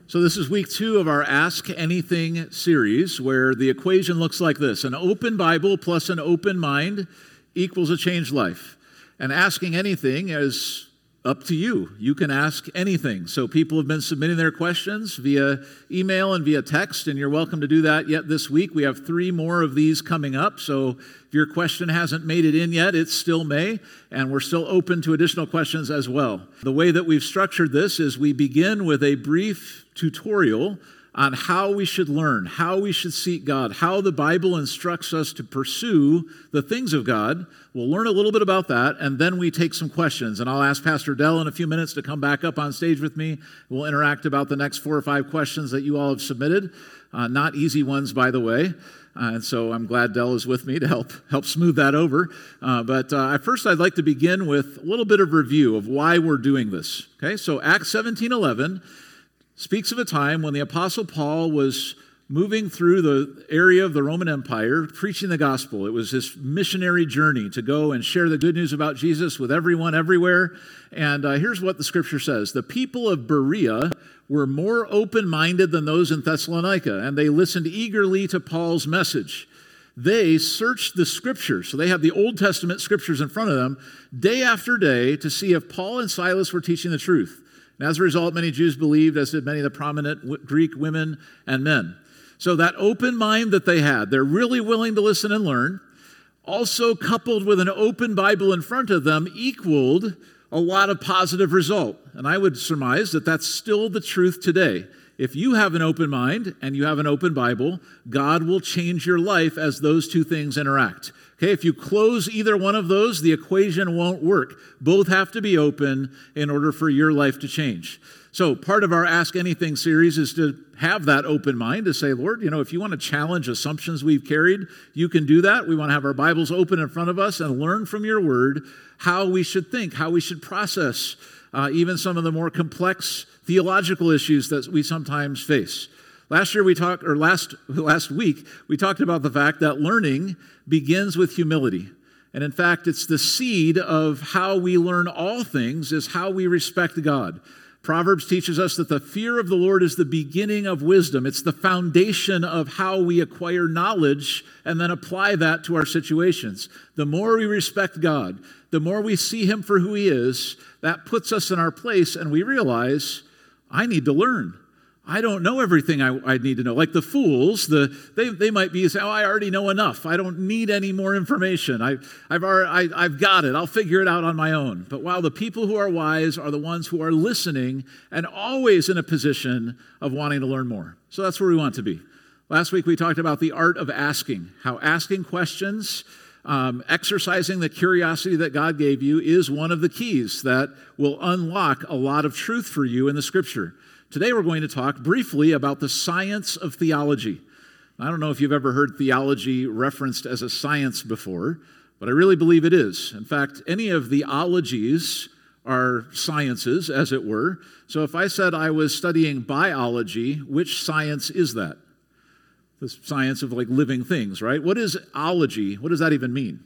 So this is week 2 of our Ask Anything series, where the equation looks like this. An open Bible plus an open mind equals a changed life. And asking anything is up to you. You can ask anything. So people have been submitting their questions via email and via text, and you're welcome to do that yet this week. We have 3 more of these coming up, so if your question hasn't made it in yet, it still may, and we're still open to additional questions as well. The way that we've structured this is we begin with a brief tutorial on how we should learn, how we should seek God, how the Bible instructs us to pursue the things of God. We'll learn a little bit about that, and then we take some questions. And I'll ask Pastor Dell in a few minutes to come back up on stage with me. We'll interact about the next 4 or 5 questions that you all have submitted. Not easy ones, by the way. And so I'm glad Dell is with me to help smooth that over. But first I'd like to begin with a little bit of review of why we're doing this. Okay, so Acts 17:11 speaks of a time when the Apostle Paul was moving through the area of the Roman Empire, preaching the gospel. It was his missionary journey to go and share the good news about Jesus with everyone, everywhere. And here's what the scripture says. The people of Berea were more open-minded than those in Thessalonica, and they listened eagerly to Paul's message. They searched the scriptures, so they have the Old Testament scriptures in front of them, day after day to see if Paul and Silas were teaching the truth. And as a result, many Jews believed, as did many of the prominent Greek women and men. So that open mind that they had, they're really willing to listen and learn, also coupled with an open Bible in front of them, equaled a lot of positive result. And I would surmise that that's still the truth today. If you have an open mind and you have an open Bible, God will change your life as those two things interact. Okay, if you close either one of those, the equation won't work. Both have to be open in order for your life to change. So part of our Ask Anything series is to have that open mind, to say, Lord, if you want to challenge assumptions we've carried, you can do that. We want to have our Bibles open in front of us and learn from your word how we should think, how we should process even some of the more complex theological issues that we sometimes face. Last week, we talked about the fact that learning begins with humility. And in fact, it's the seed of how we learn all things is how we respect God. Proverbs teaches us that the fear of the Lord is the beginning of wisdom. It's the foundation of how we acquire knowledge and then apply that to our situations. The more we respect God, the more we see Him for who He is, that puts us in our place and we realize, I need to learn. I don't know everything I need to know. Like the fools, they might be saying, I already know enough. I don't need any more information. I've got it. I'll figure it out on my own. But while the people who are wise are the ones who are listening and always in a position of wanting to learn more. So that's where we want to be. Last week we talked about the art of asking, how asking questions, exercising the curiosity that God gave you is one of the keys that will unlock a lot of truth for you in the Scripture. Today we're going to talk briefly about the science of theology. I don't know if you've ever heard theology referenced as a science before, but I really believe it is. In fact, any of the ologies are sciences, as it were. So if I said I was studying biology, which science is that? The science of living things, right? What is ology? What does that even mean?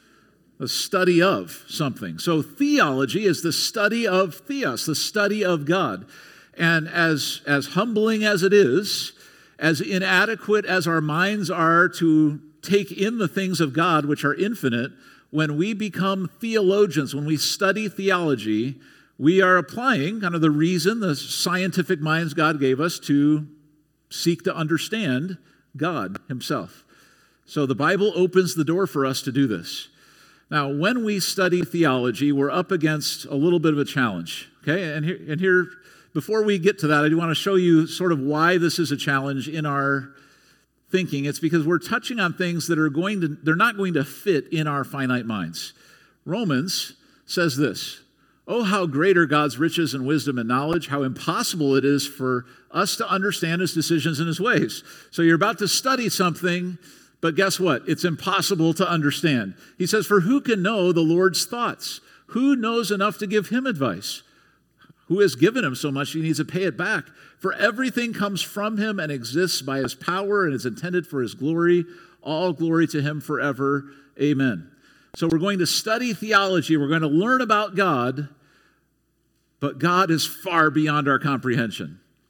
The study of something. So theology is the study of theos, the study of God. And as humbling as it is, as inadequate as our minds are to take in the things of God, which are infinite, when we become theologians, when we study theology, we are applying kind of the reason, the scientific minds God gave us to seek to understand God Himself. So the Bible opens the door for us to do this. Now, when we study theology, we're up against a little bit of a challenge. Okay, and here before we get to that, I do want to show you sort of why this is a challenge in our thinking. It's because we're touching on things that they're not going to fit in our finite minds. Romans says this, "Oh, how great are God's riches and wisdom and knowledge, how impossible it is for us to understand His decisions and His ways." So you're about to study something, but guess what? It's impossible to understand. He says, "For who can know the Lord's thoughts? Who knows enough to give Him advice? Who has given Him so much He needs to pay it back? For everything comes from Him and exists by His power and is intended for His glory. All glory to Him forever. Amen." So we're going to study theology. We're going to learn about God, but God is far beyond our comprehension.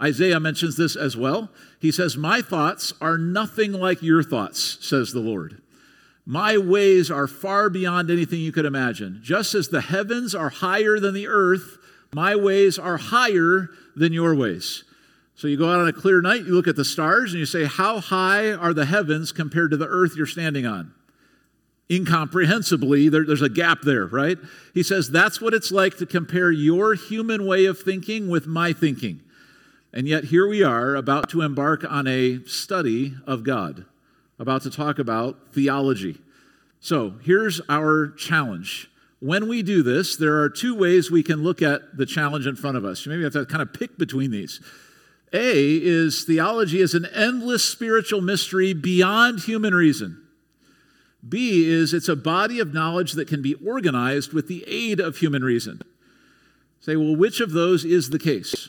Isaiah mentions this as well. He says, "My thoughts are nothing like your thoughts, says the Lord. My ways are far beyond anything you could imagine. Just as the heavens are higher than the earth, my ways are higher than your ways." So you go out on a clear night, you look at the stars, and you say, how high are the heavens compared to the earth you're standing on? Incomprehensibly, there's a gap there, right? He says, that's what it's like to compare your human way of thinking with my thinking. And yet here we are about to embark on a study of God, about to talk about theology. So here's our challenge. When we do this, there are two ways we can look at the challenge in front of us. You maybe have to kind of pick between these. A is theology is an endless spiritual mystery beyond human reason. B is it's a body of knowledge that can be organized with the aid of human reason. Say, well, which of those is the case?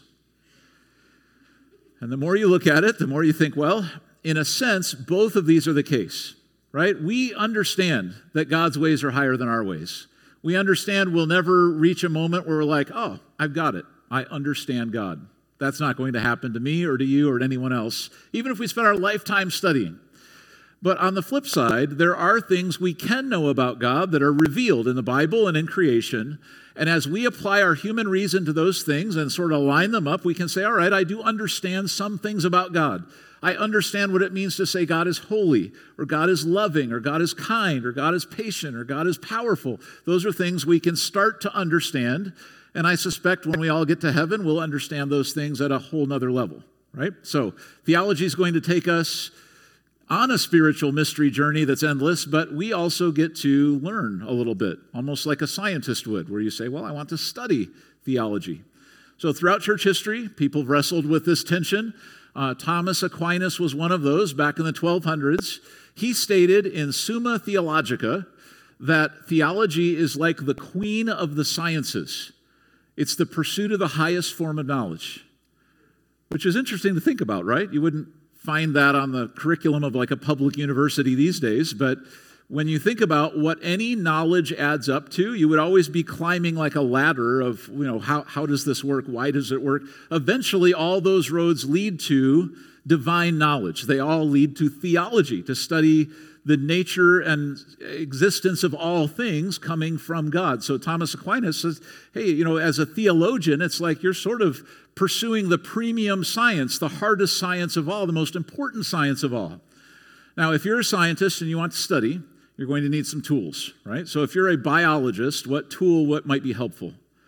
And the more you look at it, the more you think, well, in a sense, both of these are the case, right? We understand that God's ways are higher than our ways. We understand we'll never reach a moment where we're like, oh, I've got it. I understand God. That's not going to happen to me or to you or to anyone else, even if we spend our lifetime studying. But on the flip side, there are things we can know about God that are revealed in the Bible and in creation. And as we apply our human reason to those things and sort of line them up, we can say, all right, I do understand some things about God. I understand what it means to say God is holy, or God is loving, or God is kind, or God is patient, or God is powerful. Those are things we can start to understand. And I suspect when we all get to heaven, we'll understand those things at a whole nother level, right? So theology is going to take us on a spiritual mystery journey that's endless, but we also get to learn a little bit, almost like a scientist would, where you say, well, I want to study theology. So throughout church history, people have wrestled with this tension. Thomas Aquinas was one of those back in the 1200s. He stated in Summa Theologica that theology is like the queen of the sciences. It's the pursuit of the highest form of knowledge, which is interesting to think about, right? You wouldn't find that on the curriculum of like a public university these days, but when you think about what any knowledge adds up to, you would always be climbing like a ladder of, how does this work? Why does it work? Eventually, all those roads lead to divine knowledge. They all lead to theology, to study the nature and existence of all things coming from God. So Thomas Aquinas says, hey, as a theologian, it's like you're sort of pursuing the premium science, the hardest science of all, the most important science of all. Now, if you're a scientist and you want to study, you're going to need some tools, right? So if you're a biologist, what might be helpful?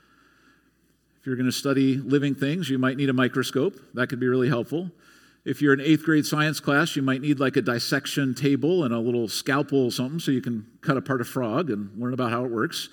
If you're going to study living things, you might need a microscope. That could be really helpful. If you're in 8th grade science class, you might need like a dissection table and a little scalpel or something so you can cut apart a frog and learn about how it works.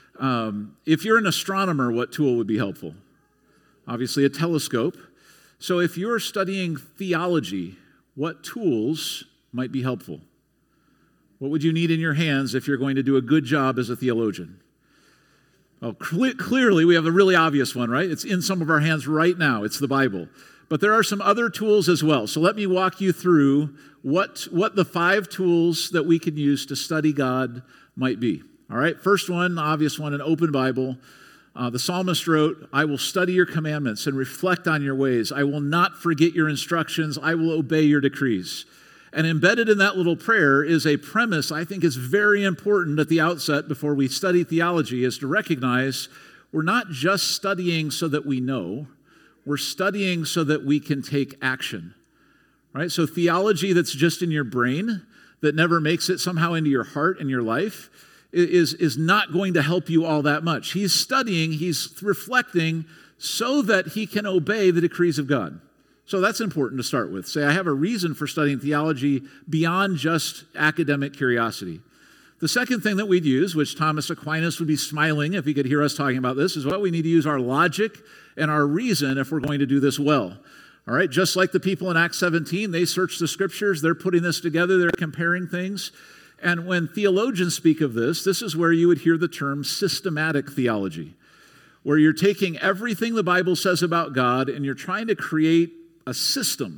If you're an astronomer, what tool would be helpful? Obviously a telescope. So if you're studying theology, what tools might be helpful? What would you need in your hands if you're going to do a good job as a theologian? Well, clearly we have a really obvious one, right? It's in some of our hands right now. It's the Bible. But there are some other tools as well. So let me walk you through what the 5 tools that we can use to study God might be. All right, first one, the obvious one, an open Bible. The psalmist wrote, I will study your commandments and reflect on your ways. I will not forget your instructions. I will obey your decrees. And embedded in that little prayer is a premise I think is very important at the outset before we study theology, is to recognize we're not just studying so that we know. We're studying so that we can take action, right? So theology that's just in your brain, that never makes it somehow into your heart and your life, is not going to help you all that much. He's studying, he's reflecting so that he can obey the decrees of God. So that's important to start with. Say, I have a reason for studying theology beyond just academic curiosity. The second thing that we'd use, which Thomas Aquinas would be smiling if he could hear us talking about this, is what we need to use our logic and our reason if we're going to do this well. All right, just like the people in Acts 17, they search the scriptures, they're putting this together, they're comparing things. And when theologians speak of this, this is where you would hear the term systematic theology, where you're taking everything the Bible says about God and you're trying to create a system.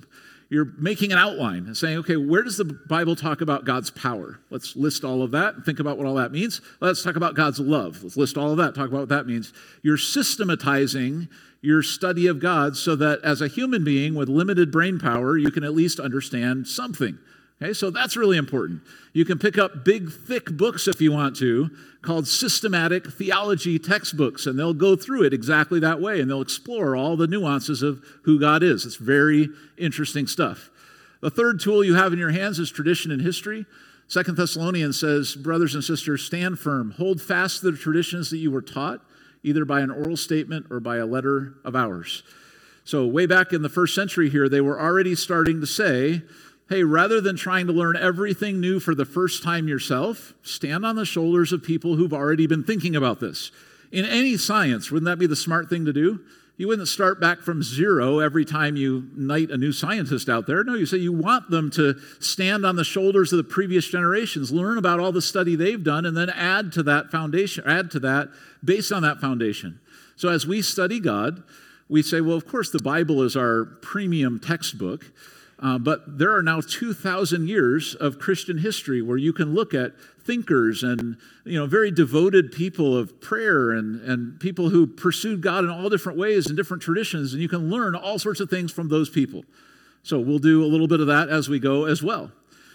You're making an outline and saying, okay, where does the Bible talk about God's power? Let's list all of that and think about what all that means. Let's talk about God's love. Let's list all of that, talk about what that means. You're systematizing your study of God so that as a human being with limited brain power, you can at least understand something. Okay, so that's really important. You can pick up big, thick books if you want to, called systematic theology textbooks, and they'll go through it exactly that way, and they'll explore all the nuances of who God is. It's very interesting stuff. The third tool you have in your hands is tradition and history. 2 Thessalonians says, brothers and sisters, stand firm, hold fast to the traditions that you were taught, either by an oral statement or by a letter of ours. So way back in the first century here, they were already starting to say, hey, rather than trying to learn everything new for the first time yourself, stand on the shoulders of people who've already been thinking about this. In any science, wouldn't that be the smart thing to do? You wouldn't start back from zero every time you knight a new scientist out there. No, you say you want them to stand on the shoulders of the previous generations, learn about all the study they've done, and then add to that foundation, add to that based on that foundation. So as we study God, we say, well, of course, the Bible is our premium textbook. But there are now 2,000 years of Christian history where you can look at thinkers and very devoted people of prayer and people who pursued God in all different ways and different traditions, and you can learn all sorts of things from those people. So we'll do a little bit of that as we go as well.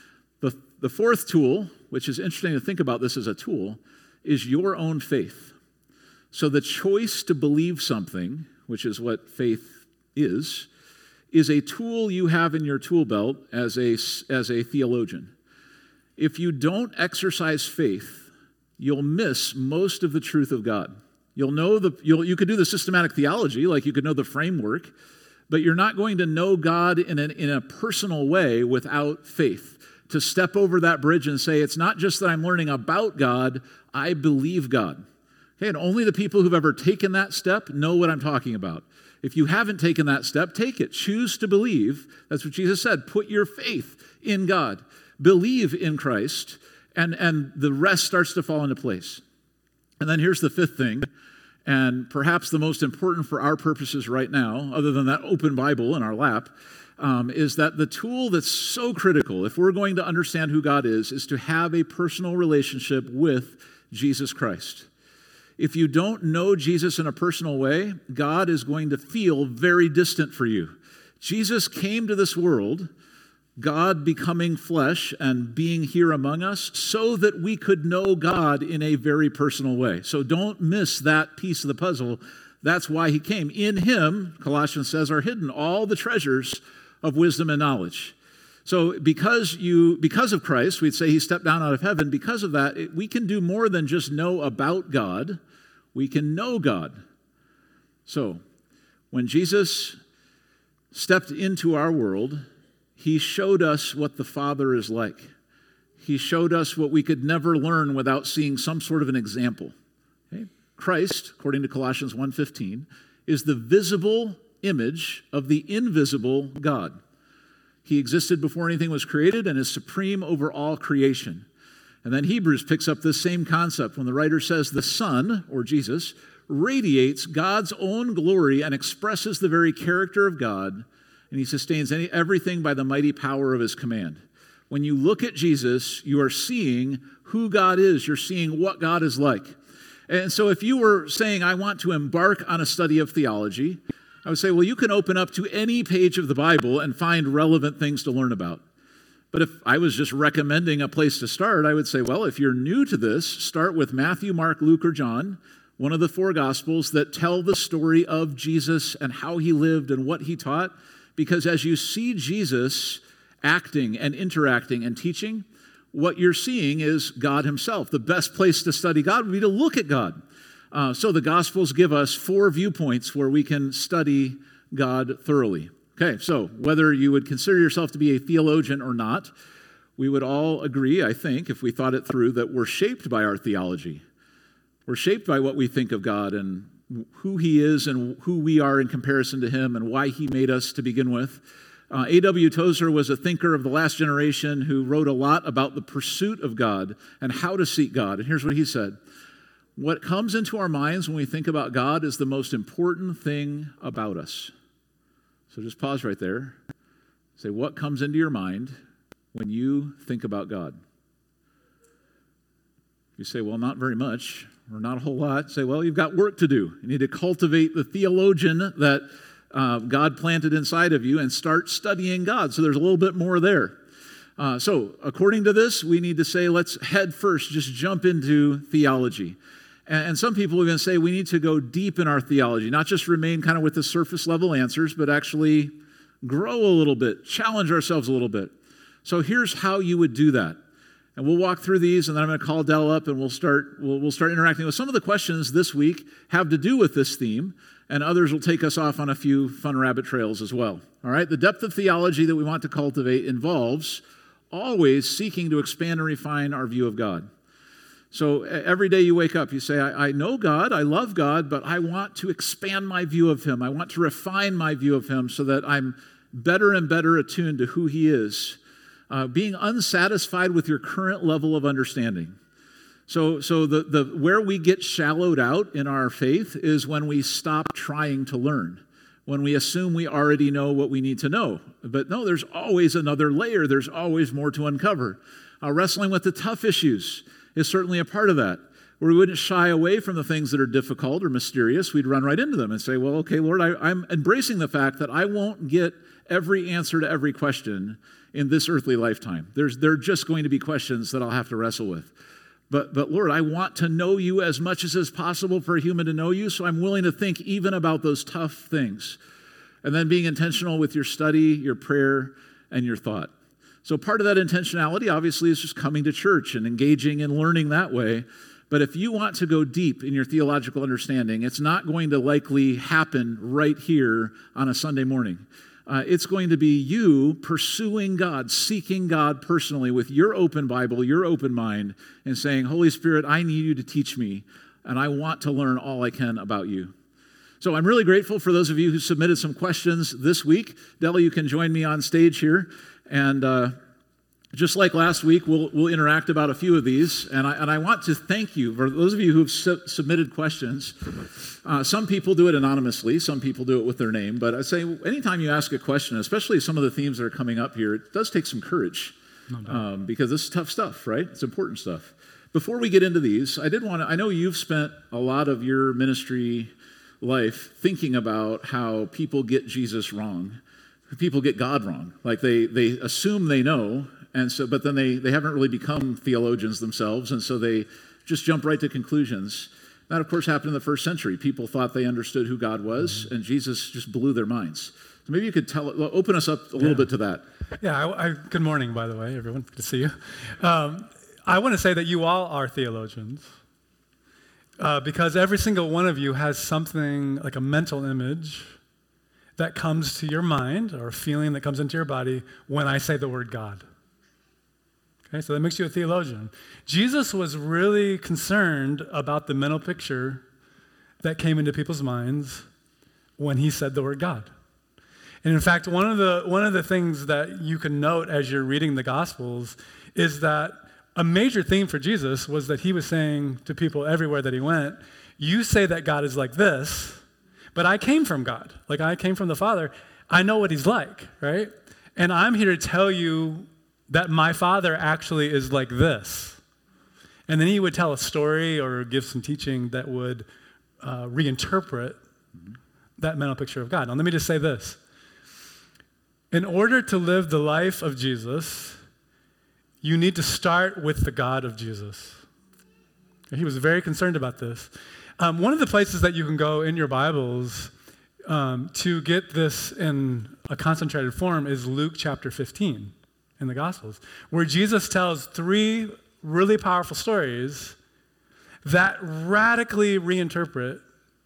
The fourth tool, which is interesting to think about this as a tool, is your own faith. So the choice to believe something, which is what faith is a tool you have in your tool belt as a theologian. If you don't exercise faith, you'll miss most of the truth of God. You could do the systematic theology, like you could know the framework, but you're not going to know God in a personal way without faith. To step over that bridge and say, it's not just that I'm learning about God, I believe God. Okay, and only the people who've ever taken that step know what I'm talking about. If you haven't taken that step, take it. Choose to believe. That's what Jesus said. Put your faith in God. Believe in Christ, and the rest starts to fall into place. And then here's the fifth thing, and perhaps the most important for our purposes right now, other than that open Bible in our lap, is that the tool that's so critical, if we're going to understand who God is to have a personal relationship with Jesus Christ. If you don't know Jesus in a personal way, God is going to feel very distant for you. Jesus came to this world, God becoming flesh and being here among us, so that we could know God in a very personal way. So don't miss that piece of the puzzle. That's why he came. In him, Colossians says, are hidden all the treasures of wisdom and knowledge. So because of Christ, we'd say he stepped down out of heaven. Because of that, we can do more than just know about God. We can know God. So when Jesus stepped into our world, he showed us what the Father is like. He showed us what we could never learn without seeing some sort of an example. Okay? Christ, according to Colossians 1:15, is the visible image of the invisible God. He existed before anything was created and is supreme over all creation. And then Hebrews picks up this same concept when the writer says the Son, or Jesus, radiates God's own glory and expresses the very character of God, and he sustains everything by the mighty power of his command. When you look at Jesus, you are seeing who God is. You're seeing what God is like. And so if you were saying, I want to embark on a study of theology, I would say, well, you can open up to any page of the Bible and find relevant things to learn about. But if I was just recommending a place to start, I would say, well, if you're new to this, start with Matthew, Mark, Luke, or John, one of the four Gospels that tell the story of Jesus and how he lived and what he taught. Because as you see Jesus acting and interacting and teaching, what you're seeing is God himself. The best place to study God would be to look at God. So the Gospels give us four viewpoints where we can study God thoroughly. Okay, so whether you would consider yourself to be a theologian or not, we would all agree, I think, if we thought it through, that we're shaped by our theology. We're shaped by what we think of God and who he is and who we are in comparison to him and why he made us to begin with. A.W. Tozer was a thinker of the last generation who wrote a lot about the pursuit of God and how to seek God. And here's what he said. What comes into our minds when we think about God is the most important thing about us. So just pause right there. Say, what comes into your mind when you think about God? You say, well, not very much, or not a whole lot. Say, well, you've got work to do. You need to cultivate the theologian that God planted inside of you and start studying God. So there's a little bit more there. So according to this, we need to say, let's head first, just jump into theology. And some people are going to say we need to go deep in our theology, not just remain kind of with the surface level answers, but actually grow a little bit, challenge ourselves a little bit. So here's how you would do that. And we'll walk through these, and then I'm going to call Dell up, and we'll start interacting with some of the questions this week have to do with this theme, and others will take us off on a few fun rabbit trails as well. All right? The depth of theology that we want to cultivate involves always seeking to expand and refine our view of God. So every day you wake up, you say, I know God, I love God, but I want to expand my view of Him. I want to refine my view of Him so that I'm better and better attuned to who He is. Being unsatisfied with your current level of understanding. So the where we get shallowed out in our faith is when we stop trying to learn, when we assume we already know what we need to know. But no, there's always another layer. There's always more to uncover. Wrestling with the tough issues is certainly a part of that, where we wouldn't shy away from the things that are difficult or mysterious. We'd run right into them and say, well, okay, Lord, I'm embracing the fact that I won't get every answer to every question in this earthly lifetime. There are just going to be questions that I'll have to wrestle with. But Lord, I want to know you as much as is possible for a human to know you, so I'm willing to think even about those tough things. And then being intentional with your study, your prayer, and your thought. So part of that intentionality, obviously, is just coming to church and engaging and learning that way. But if you want to go deep in your theological understanding, it's not going to likely happen right here on a Sunday morning. It's going to be you pursuing God, seeking God personally with your open Bible, your open mind, and saying, Holy Spirit, I need you to teach me, and I want to learn all I can about you. So I'm really grateful for those of you who submitted some questions this week. Della, you can join me on stage here. And just like last week, we'll interact about a few of these. And I want to thank you for those of you who have submitted questions. Some people do it anonymously. Some people do it with their name. But I say anytime you ask a question, especially some of the themes that are coming up here, it does take some courage because this is tough stuff, right? It's important stuff. Before we get into these, I know you've spent a lot of your ministry life thinking about how people get Jesus wrong. People get God wrong. Like they assume they know, but then they haven't really become theologians themselves, and so they just jump right to conclusions. That, of course, happened in the first century. People thought they understood who God was, and Jesus just blew their minds. So maybe you could open us up a little bit to that. Yeah, good morning, by the way, everyone. Good to see you. I want to say that you all are theologians because every single one of you has something like a mental image that comes to your mind or a feeling that comes into your body when I say the word God. Okay, so that makes you a theologian. Jesus was really concerned about the mental picture that came into people's minds when he said the word God. And in fact, one of the things that you can note as you're reading the Gospels is that a major theme for Jesus was that he was saying to people everywhere that he went, you say that God is like this, but I came from God. Like I came from the Father. I know what he's like, right? And I'm here to tell you that my Father actually is like this. And then he would tell a story or give some teaching that would reinterpret that mental picture of God. Now, let me just say this. In order to live the life of Jesus, you need to start with the God of Jesus. And he was very concerned about this. One of the places that you can go in your Bibles to get this in a concentrated form is Luke chapter 15 in the Gospels, where Jesus tells 3 really powerful stories that radically reinterpret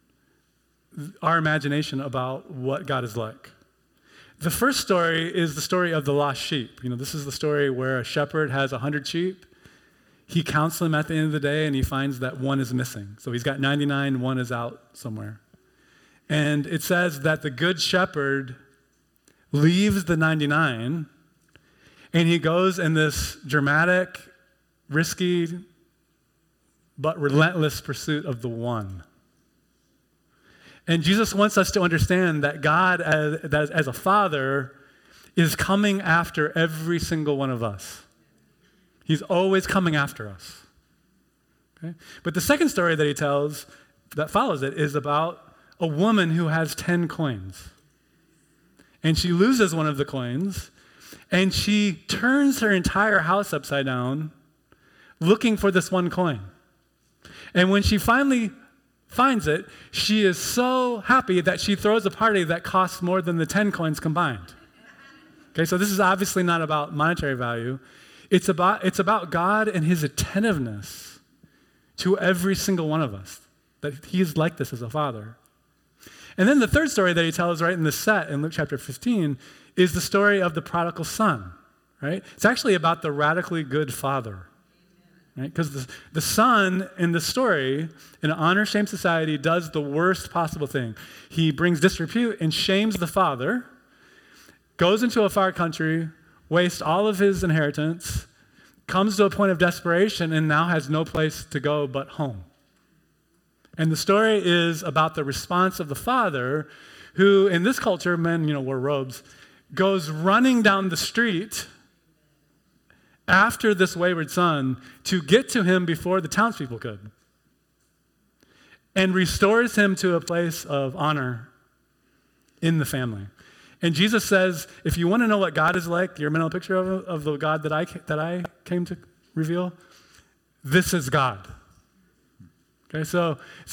our imagination about what God is like. The first story is the story of the lost sheep. You know, this is the story where a shepherd has 100 sheep. He counts them at the end of the day, and he finds that one is missing. So he's got 99, one is out somewhere. And it says that the good shepherd leaves the 99, and he goes in this dramatic, risky, but relentless pursuit of the one. And Jesus wants us to understand that God, as a father, is coming after every single one of us. He's always coming after us. Okay? But the second story that he tells that follows it is about a woman who has 10 coins. And she loses one of the coins, and she turns her entire house upside down looking for this one coin. And when she finally finds it, she is so happy that she throws a party that costs more than the 10 coins combined. Okay, so this is obviously not about monetary value. It's about God and his attentiveness to every single one of us, that he's like this as a father. And then the third story that he tells right in the set in Luke chapter 15 is the story of the prodigal son, right? It's actually about the radically good father, right? Because the son in the story, in an honor-shame society, does the worst possible thing. He brings disrepute and shames the father, goes into a far country, wastes all of his inheritance, comes to a point of desperation, and now has no place to go but home. And the story is about the response of the father, who in this culture, men, wore robes, goes running down the street after this wayward son to get to him before the townspeople could, and restores him to a place of honor in the family. And Jesus says, if you want to know what God is like, your mental picture of the God that I came to reveal, this is God. Okay, so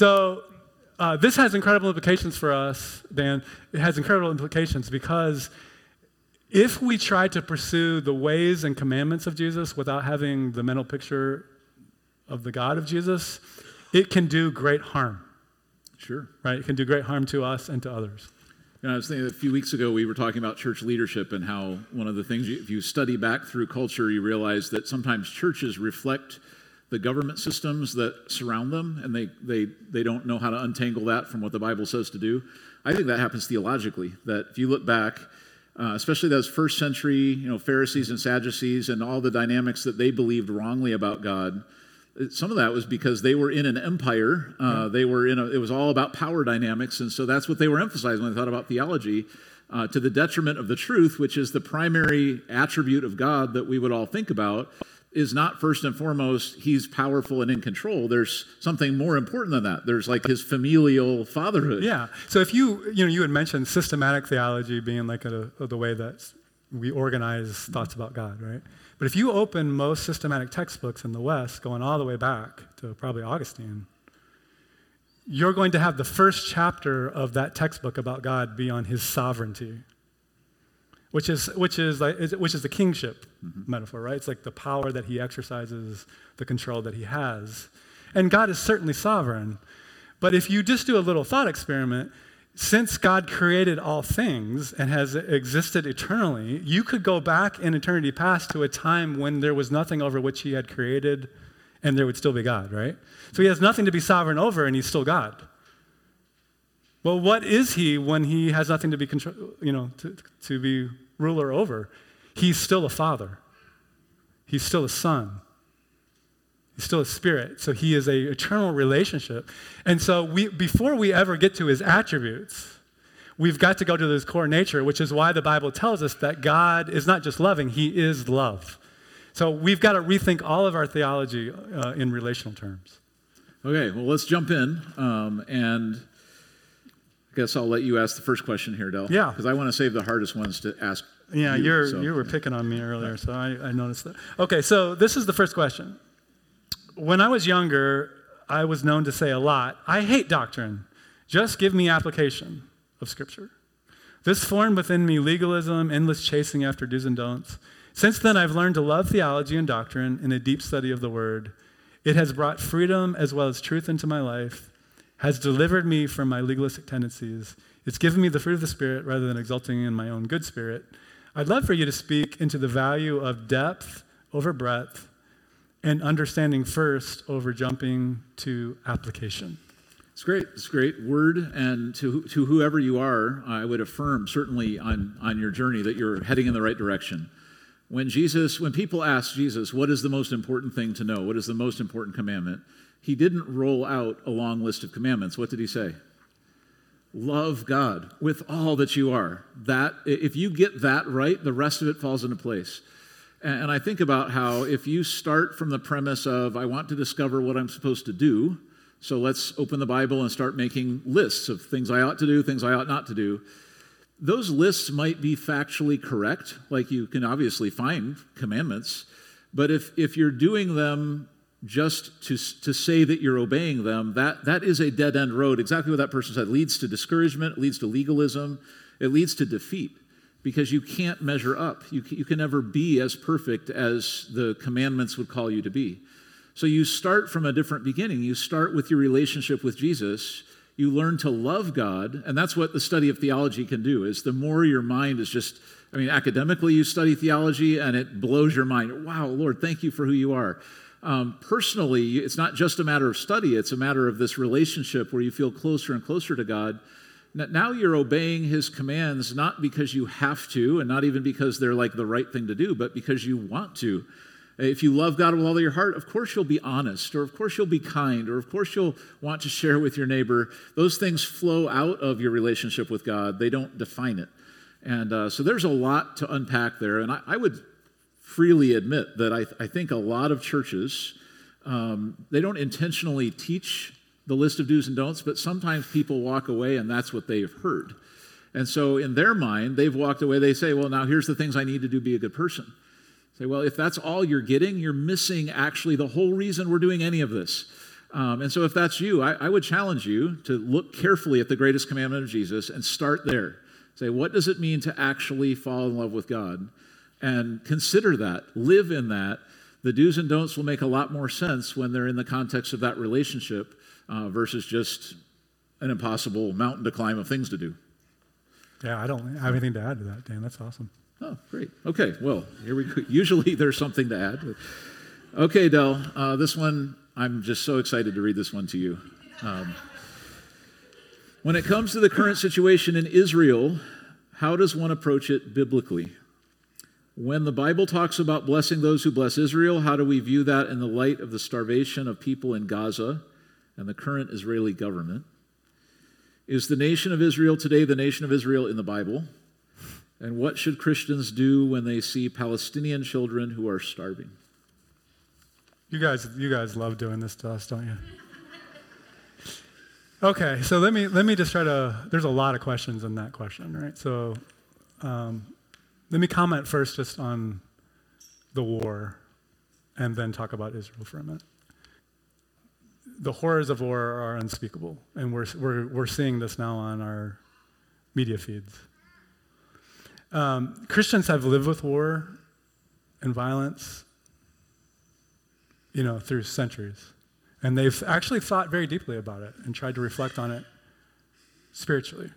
this has incredible implications for us, Dan. It has incredible implications because if we try to pursue the ways and commandments of Jesus without having the mental picture of the God of Jesus, it can do great harm. Sure. Right? It can do great harm to us and to others. I was thinking a few weeks ago, we were talking about church leadership and how one of the things, if you study back through culture, you realize that sometimes churches reflect the government systems that surround them, and they don't know how to untangle that from what the Bible says to do. I think that happens theologically, that if you look back, especially those first century, Pharisees and Sadducees and all the dynamics that they believed wrongly about God, some of that was because they were in an empire. It was all about power dynamics, and so that's what they were emphasizing when they thought about theology, to the detriment of the truth, which is the primary attribute of God that we would all think about, is not first and foremost, he's powerful and in control. There's something more important than that. There's like his familial fatherhood. Yeah. So if you had mentioned systematic theology being like the way that we organize thoughts about God, right? But if you open most systematic textbooks in the West, going all the way back to probably Augustine, you're going to have the first chapter of that textbook about God be on his sovereignty, which is the kingship metaphor, right? It's like the power that he exercises, the control that he has. And God is certainly sovereign. But if you just do a little thought experiment, since God created all things and has existed eternally, you could go back in eternity past to a time when there was nothing over which he had created, and there would still be God, right? So he has nothing to be sovereign over, and he's still God. Well, what is he when he has nothing to be to be ruler over? He's still a father. He's still a son. He's still a spirit. So he is an eternal relationship. And so before we ever get to his attributes, we've got to go to his core nature, which is why the Bible tells us that God is not just loving, he is love. So we've got to rethink all of our theology in relational terms. Okay, well, let's jump in. And I guess I'll let you ask the first question here, Del. Yeah. Because I want to save the hardest ones to ask. Yeah, you were picking on me earlier, so I noticed that. Okay, so this is the first question. When I was younger, I was known to say a lot, I hate doctrine. Just give me application of Scripture. This formed within me legalism, endless chasing after do's and don'ts. Since then, I've learned to love theology and doctrine in a deep study of the Word. It has brought freedom as well as truth into my life, has delivered me from my legalistic tendencies. It's given me the fruit of the Spirit rather than exulting in my own good spirit. I'd love for you to speak into the value of depth over breadth, and understanding first over jumping to application. It's great. It's a great word. And to whoever you are, I would affirm certainly on your journey that you're heading in the right direction. When people ask Jesus, what is the most important thing to know? What is the most important commandment? He didn't roll out a long list of commandments. What did he say? love God with all that you are. That, if you get that right, the rest of it falls into place. And I think about how if you start from the premise of, I want to discover what I'm supposed to do, so let's open the Bible and start making lists of things I ought to do, things I ought not to do. Those lists might be factually correct, like you can obviously find commandments, but if you're doing them just to say that you're obeying them, that is a dead-end road. Exactly what that person said. It leads to discouragement, it leads to legalism, it leads to defeat, because you can't measure up. You can never be as perfect as the commandments would call you to be. So you start from a different beginning. You start with your relationship with Jesus. You learn to love God, and that's what the study of theology can do, is the more your mind is just, academically you study theology, and it blows your mind. Wow, Lord, thank you for who you are. Personally, it's not just a matter of study, it's a matter of this relationship where you feel closer and closer to God. Now you're obeying his commands, not because you have to, and not even because they're like the right thing to do, but because you want to. If you love God with all of your heart, of course you'll be honest, or of course you'll be kind, or of course you'll want to share with your neighbor. Those things flow out of your relationship with God. They don't define it. And so there's a lot to unpack there. And I would freely admit that I think a lot of churches, they don't intentionally teach the list of do's and don'ts, but sometimes people walk away and that's what they've heard. And so in their mind, they've walked away, they say, well, now here's the things I need to do to be a good person. Say, well, if that's all you're getting, you're missing actually the whole reason we're doing any of this. And so if that's you, I would challenge you to look carefully at the greatest commandment of Jesus and start there. Say, what does it mean to actually fall in love with God? And consider that, live in that. The do's and don'ts will make a lot more sense when they're in the context of that relationship versus just an impossible mountain to climb of things to do. Yeah, I don't have anything to add to that, Dan. That's awesome. Oh, great. Okay, well, here we go. Usually there's something to add. Okay, Del, this one, I'm just so excited to read this one to you. When it comes to the current situation in Israel, how does one approach it biblically? When the Bible talks about blessing those who bless Israel, how do we view that in the light of the starvation of people in Gaza and the current Israeli government? Is the nation of Israel today the nation of Israel in the Bible? And what should Christians do when they see Palestinian children who are starving? You guys love doing this to us, don't you? Okay, so let me just try to. There's a lot of questions in that question, right? So let me comment first just on the war, and then talk about Israel for a minute. The horrors of war are unspeakable, and we're seeing this now on our media feeds. Christians have lived with war and violence, through centuries. And they've actually thought very deeply about it and tried to reflect on it spiritually.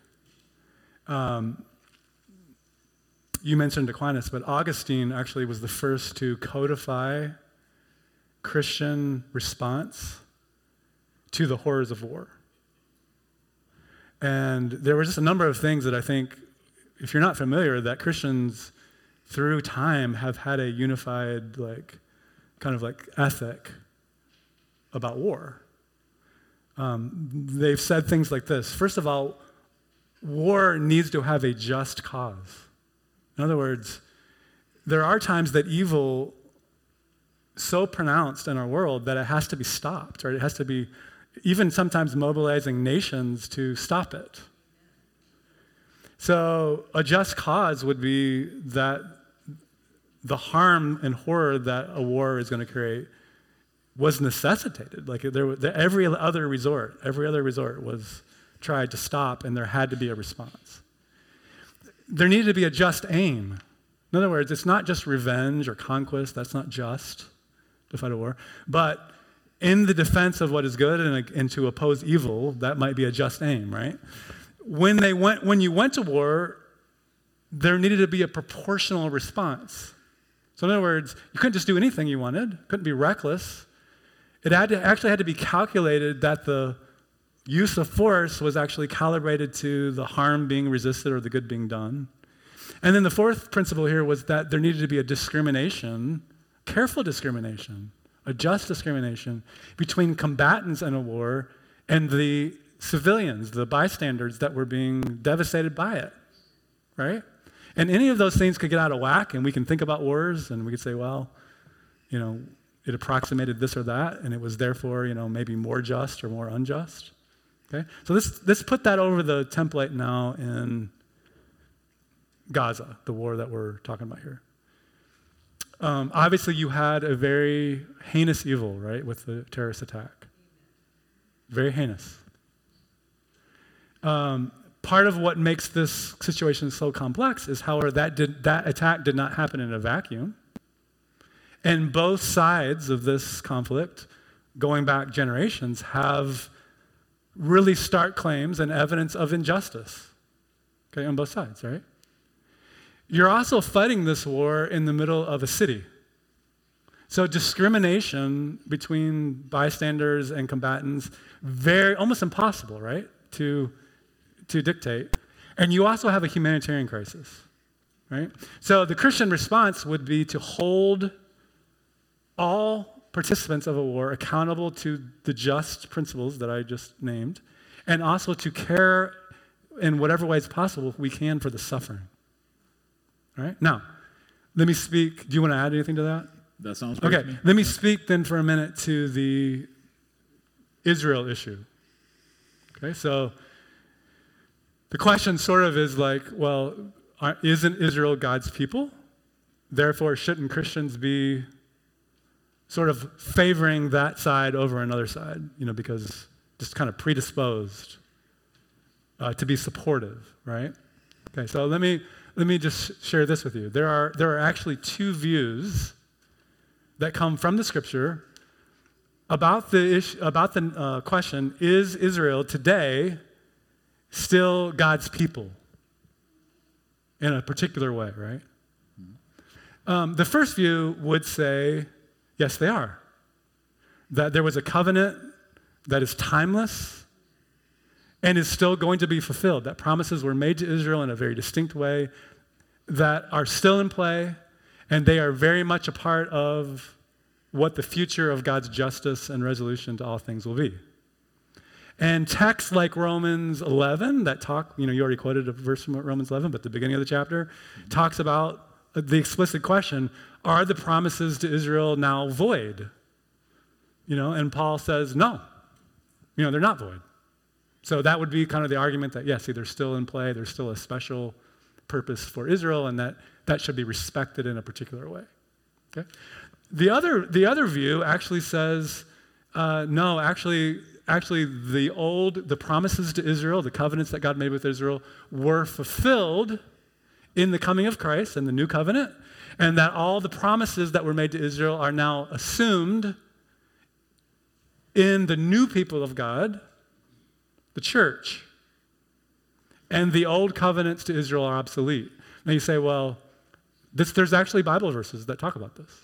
You mentioned Aquinas, but Augustine actually was the first to codify Christian response to the horrors of war. And there were just a number of things that I think, if you're not familiar, that Christians through time have had a unified ethic about war. They've said things like this. First of all, war needs to have a just cause. In other words, there are times that evil so pronounced in our world that it has to be stopped, right? It has to be even sometimes mobilizing nations to stop it. So a just cause would be that the harm and horror that a war is going to create was necessitated. Every other resort was tried to stop, and there had to be a response. There needed to be a just aim. In other words, it's not just revenge or conquest. That's not just to fight a war. But in the defense of what is good and to oppose evil, that might be a just aim, right? When you went to war, there needed to be a proportional response. So in other words, you couldn't just do anything you wanted. Couldn't be reckless. It actually had to be calculated that the use of force was actually calibrated to the harm being resisted or the good being done. And then the fourth principle here was that there needed to be a discrimination, careful discrimination, a just discrimination between combatants in a war and the civilians, the bystanders that were being devastated by it, right? And any of those things could get out of whack, and we can think about wars, and we could say, well, it approximated this or that, and it was therefore, maybe more just or more unjust. Okay? So let's put that over the template now in Gaza, the war that we're talking about here. Obviously, you had a very heinous evil, right, with the terrorist attack. Very heinous. Part of what makes this situation so complex is, however, that attack did not happen in a vacuum. And both sides of this conflict, going back generations, have really stark claims and evidence of injustice, okay, on both sides, right? You're also fighting this war in the middle of a city. So discrimination between bystanders and combatants, almost impossible, right, to dictate. And you also have a humanitarian crisis, right? So the Christian response would be to hold all participants of a war accountable to the just principles that I just named, and also to care in whatever ways possible we can for the suffering. All right? Now, let me speak. Do you want to add anything to that? That sounds great to me. Let me speak then for a minute to the Israel issue. Okay, so the question sort of is like, well, isn't Israel God's people? Therefore, shouldn't Christians be sort of favoring that side over another side, because just kind of predisposed to be supportive, right? Okay, so let me just share this with you. There are actually two views that come from the Scripture about the question: is Israel today still God's people in a particular way, right? The first view would say, yes, they are. That there was a covenant that is timeless and is still going to be fulfilled. That promises were made to Israel in a very distinct way that are still in play, and they are very much a part of what the future of God's justice and resolution to all things will be. And texts like Romans 11 that talk, you already quoted a verse from Romans 11, but the beginning of the chapter talks about the explicit question, are the promises to Israel now void? And Paul says, no, they're not void. So that would be kind of the argument that, yes, they're still in play, there's still a special purpose for Israel, and that should be respected in a particular way. Okay? The other view actually says, no, actually the promises to Israel, the covenants that God made with Israel, were fulfilled in the coming of Christ and the new covenant, and that all the promises that were made to Israel are now assumed in the new people of God, the church. And the old covenants to Israel are obsolete. Now you say, well, there's actually Bible verses that talk about this.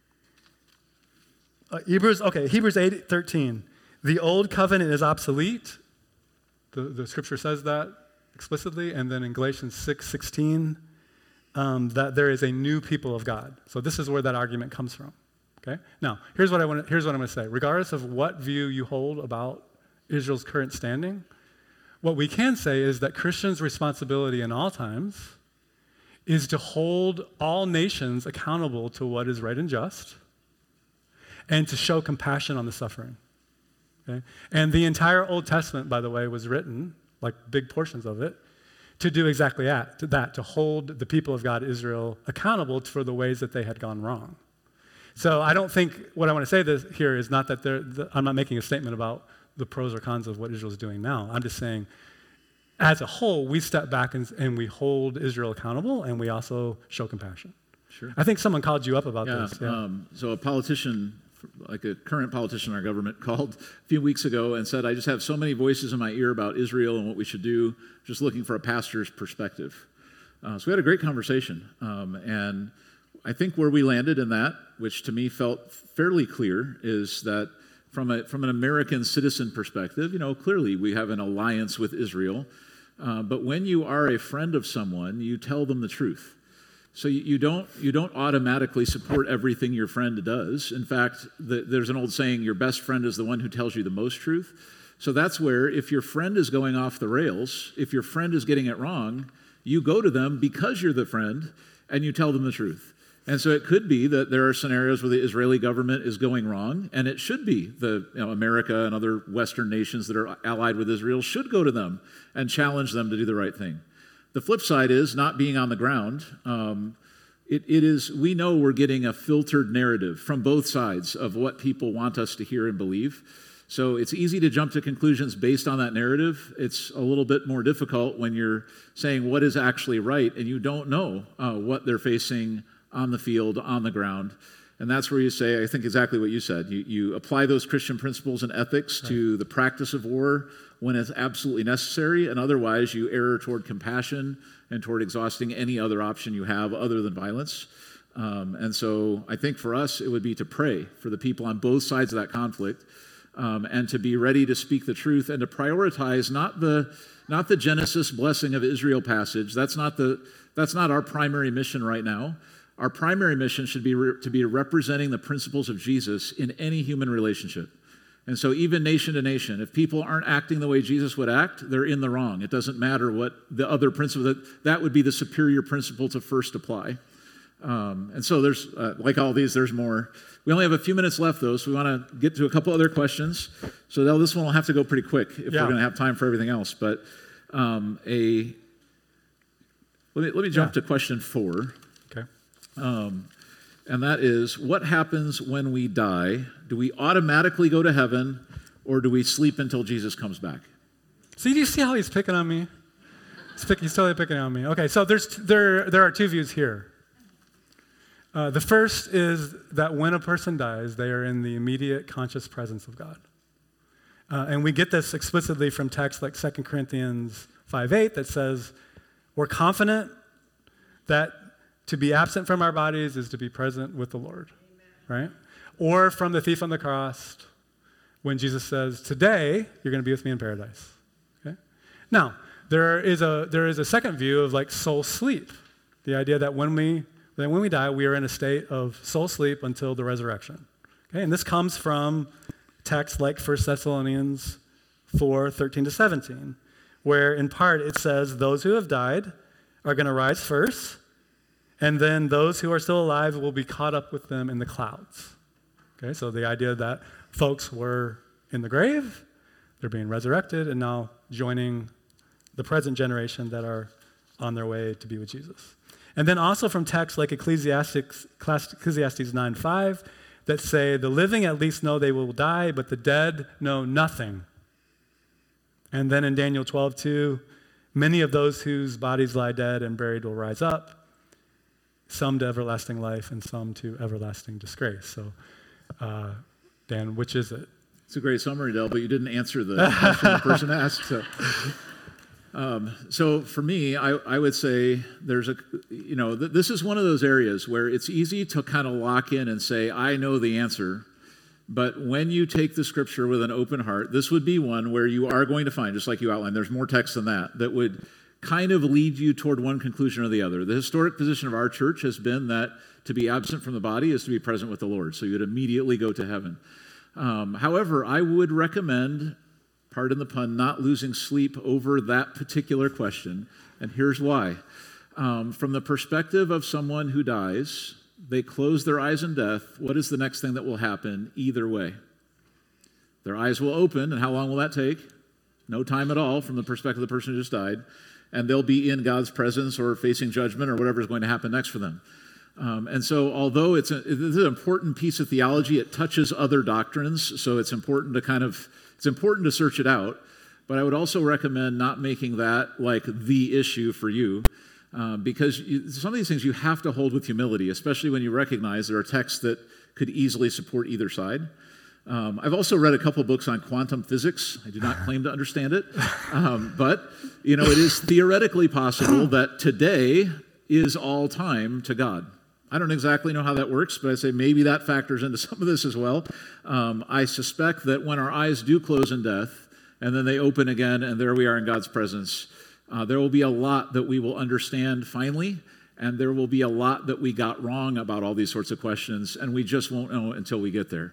Hebrews 8:13. The old covenant is obsolete. The scripture says that explicitly. And then in Galatians 6:16, that there is a new people of God. So this is where that argument comes from. Okay? Now, here's what I'm going to say. Regardless of what view you hold about Israel's current standing, what we can say is that Christians' responsibility in all times is to hold all nations accountable to what is right and just, and to show compassion on the suffering. Okay? And the entire Old Testament, by the way, was written, like big portions of it, to do exactly that, to hold the people of God, Israel, accountable for the ways that they had gone wrong. So I don't think, what I want to say here is not that I'm not making a statement about the pros or cons of what Israel's doing now. I'm just saying, as a whole, we step back and we hold Israel accountable, and we also show compassion. Sure. I think someone called you up about this. Yeah. So a politician, like a current politician in our government, called a few weeks ago and said, I just have so many voices in my ear about Israel and what we should do, just looking for a pastor's perspective. So we had a great conversation. And I think where we landed in that, which to me felt fairly clear, is that from an American citizen perspective, clearly we have an alliance with Israel. But when you are a friend of someone, you tell them the truth. So you don't automatically support everything your friend does. In fact, there's an old saying, your best friend is the one who tells you the most truth. So that's where if your friend is going off the rails, if your friend is getting it wrong, you go to them because you're the friend and you tell them the truth. And so it could be that there are scenarios where the Israeli government is going wrong, and it should be America and other Western nations that are allied with Israel should go to them and challenge them to do the right thing. The flip side is not being on the ground. We know we're getting a filtered narrative from both sides of what people want us to hear and believe. So it's easy to jump to conclusions based on that narrative. It's a little bit more difficult when you're saying what is actually right and you don't know what they're facing on the field, on the ground. And that's where you say, I think exactly what you said. You apply those Christian principles and ethics to the practice of war when it's absolutely necessary, and otherwise you err toward compassion and toward exhausting any other option you have other than violence. And so I think for us, it would be to pray for the people on both sides of that conflict, and to be ready to speak the truth and to prioritize not the Genesis blessing of Israel passage. That's not our primary mission right now. Our primary mission should be to be representing the principles of Jesus in any human relationship. And so even nation to nation, if people aren't acting the way Jesus would act, they're in the wrong. It doesn't matter what the other principle, that would be the superior principle to first apply. And so there's, like all these, there's more. We only have a few minutes left, though, so we want to get to a couple other questions. So this one will have to go pretty quick if we're going to have time for everything else. But let me jump to question 4. Okay. And that is, what happens when we die? Do we automatically go to heaven, or do we sleep until Jesus comes back? See, do you see how he's picking on me? He's totally picking on me. Okay, so there are two views here. The first is that when a person dies, they are in the immediate conscious presence of God. And we get this explicitly from texts like 2 Corinthians 5:8 that says, we're confident that to be absent from our bodies is to be present with the Lord. Amen. Right? Or from the thief on the cross, when Jesus says, today, you're going to be with me in paradise. Okay? Now, there is a second view of like soul sleep. The idea that when we die, we are in a state of soul sleep until the resurrection. Okay? And this comes from texts like 1 Thessalonians 4:13-17, where in part it says, those who have died are going to rise first, and then those who are still alive will be caught up with them in the clouds. Okay, so the idea that folks were in the grave, they're being resurrected, and now joining the present generation that are on their way to be with Jesus. And then also from texts like Ecclesiastes 9:5 that say, the living at least know they will die, but the dead know nothing. And then in Daniel 12:2, many of those whose bodies lie dead and buried will rise up, some to everlasting life and some to everlasting disgrace. So, Dan, which is it? It's a great summary, Del, but you didn't answer the question the person asked. So for me, I would say this is one of those areas where it's easy to kind of lock in and say, I know the answer. But when you take the scripture with an open heart, this would be one where you are going to find, just like you outlined, there's more text than that would kind of lead you toward one conclusion or the other. The historic position of our church has been that to be absent from the body is to be present with the Lord. So you'd immediately go to heaven. However, I would recommend, pardon the pun, not losing sleep over that particular question. And here's why. From the perspective of someone who dies, they close their eyes in death. What is the next thing that will happen either way? Their eyes will open, and how long will that take? No time at all from the perspective of the person who just died. And they'll be in God's presence or facing judgment or whatever is going to happen next for them. And so although it's an important piece of theology, it touches other doctrines, so it's important to search it out. But I would also recommend not making that like the issue for you, because some of these things you have to hold with humility, especially when you recognize there are texts that could easily support either side. I've also read a couple books on quantum physics. I do not claim to understand it, but it is theoretically possible that today is all time to God. I don't exactly know how that works, but I say maybe that factors into some of this as well. I suspect that when our eyes do close in death, and then they open again, and there we are in God's presence, there will be a lot that we will understand finally, and there will be a lot that we got wrong about all these sorts of questions, and we just won't know until we get there.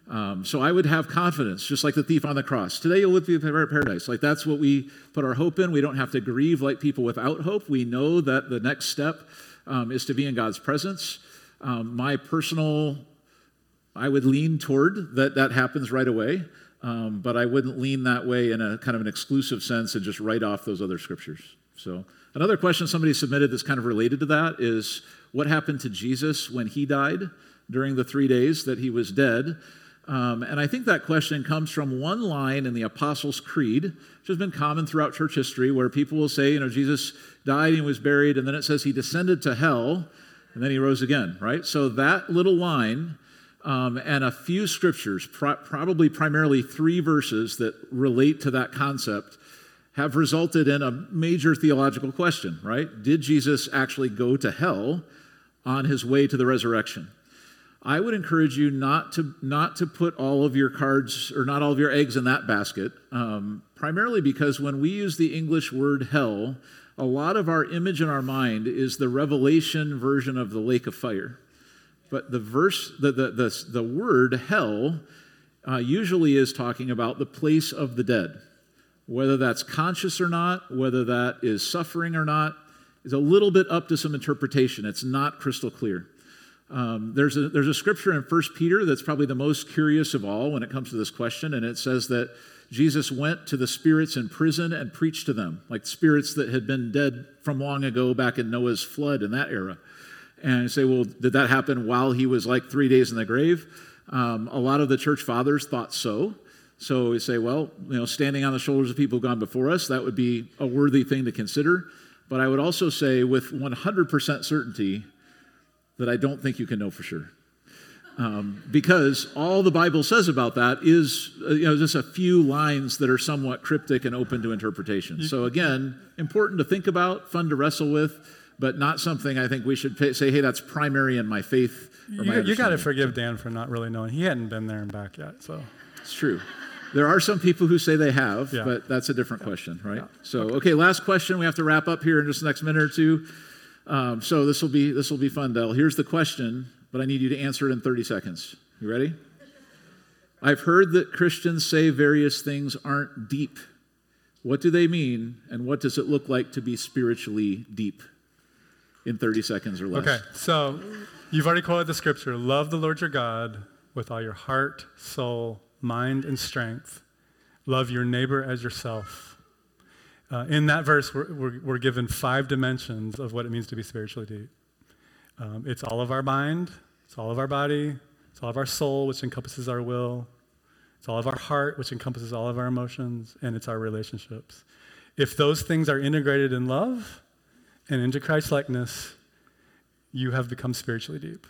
So I would have confidence, just like the thief on the cross. Today you'll live in paradise. Like that's what we put our hope in. We don't have to grieve like people without hope. We know that the next step is to be in God's presence. My personal, I would lean toward that happens right away, but I wouldn't lean that way in a kind of an exclusive sense and just write off those other scriptures. So another question somebody submitted that's kind of related to that is, what happened to Jesus when he died during the 3 days that he was dead? And I think that question comes from one line in the Apostles' Creed, which has been common throughout church history, where people will say, Jesus died and he was buried, and then it says he descended to hell, and then he rose again, right? So that little line and a few scriptures, probably primarily 3 verses that relate to that concept, have resulted in a major theological question, right? Did Jesus actually go to hell on his way to the resurrection? I would encourage you not to put all of your cards or not all of your eggs in that basket, primarily because when we use the English word hell, a lot of our image in our mind is the Revelation version of the lake of fire. But the word hell usually is talking about the place of the dead. Whether that's conscious or not, whether that is suffering or not, is a little bit up to some interpretation. It's not crystal clear. There's a scripture in 1 Peter that's probably the most curious of all when it comes to this question, and it says that Jesus went to the spirits in prison and preached to them, like spirits that had been dead from long ago back in Noah's flood in that era. And you say, well, did that happen while he was like 3 days in the grave? A lot of the church fathers thought so. So we say, well, standing on the shoulders of people who've gone before us, that would be a worthy thing to consider. But I would also say with 100% certainty that I don't think you can know for sure. Because all the Bible says about that is just a few lines that are somewhat cryptic and open to interpretation. So again, important to think about, fun to wrestle with, but not something I think we should say, hey, that's primary in my faith. Or my you got to forgive Dan for not really knowing. He hadn't been there and back yet. So it's true. There are some people who say they have, but that's a different question, right? Yeah. So, okay, last question. We have to wrap up here in just the next minute or two. So this will be fun, Del. Here's the question, but I need you to answer it in 30 seconds. You ready? I've heard that Christians say various things aren't deep. What do they mean, and what does it look like to be spiritually deep? In 30 seconds or less. Okay, so you've already quoted the scripture, love the Lord your God with all your heart, soul, mind, and strength. Love your neighbor as yourself. In that verse, we're given 5 dimensions of what it means to be spiritually deep. It's all of our mind, it's all of our body, it's all of our soul, which encompasses our will, it's all of our heart, which encompasses all of our emotions, and it's our relationships. If those things are integrated in love and into Christ-likeness, you have become spiritually deep.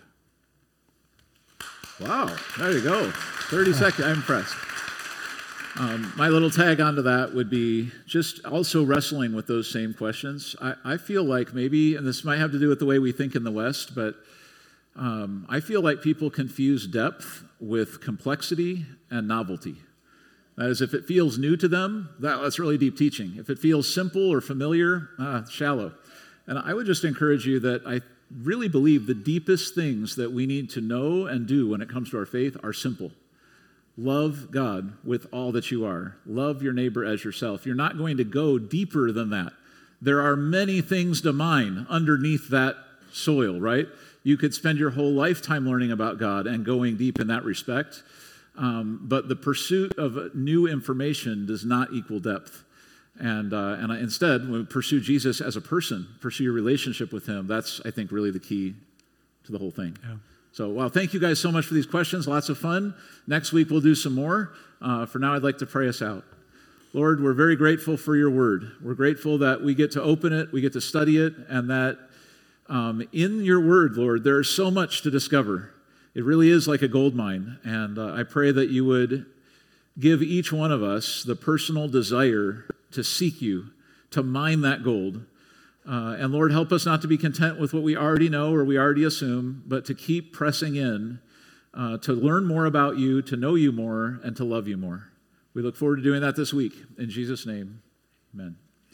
Wow, there you go. 30 seconds, I'm impressed. My little tag onto that would be just also wrestling with those same questions. I feel like maybe, and this might have to do with the way we think in the West, but I feel like people confuse depth with complexity and novelty. That is, if it feels new to them, that's really deep teaching. If it feels simple or familiar, shallow. And I would just encourage you that I really believe the deepest things that we need to know and do when it comes to our faith are simple. Love God with all that you are. Love your neighbor as yourself. You're not going to go deeper than that. There are many things to mine underneath that soil, right? You could spend your whole lifetime learning about God and going deep in that respect. But the pursuit of new information does not equal depth. And instead, when we pursue Jesus as a person, pursue your relationship with him, that's, I think, really the key to the whole thing. Yeah. So, well, thank you guys so much for these questions. Lots of fun. Next week, we'll do some more. For now, I'd like to pray us out. Lord, we're very grateful for your word. We're grateful that we get to open it, we get to study it, and that in your word, Lord, there is so much to discover. It really is like a gold mine. And I pray that you would give each one of us the personal desire to seek you, to mine that gold. And Lord, help us not to be content with what we already know or we already assume, but to keep pressing in, to learn more about you, to know you more, and to love you more. We look forward to doing that this week. In Jesus' name, amen.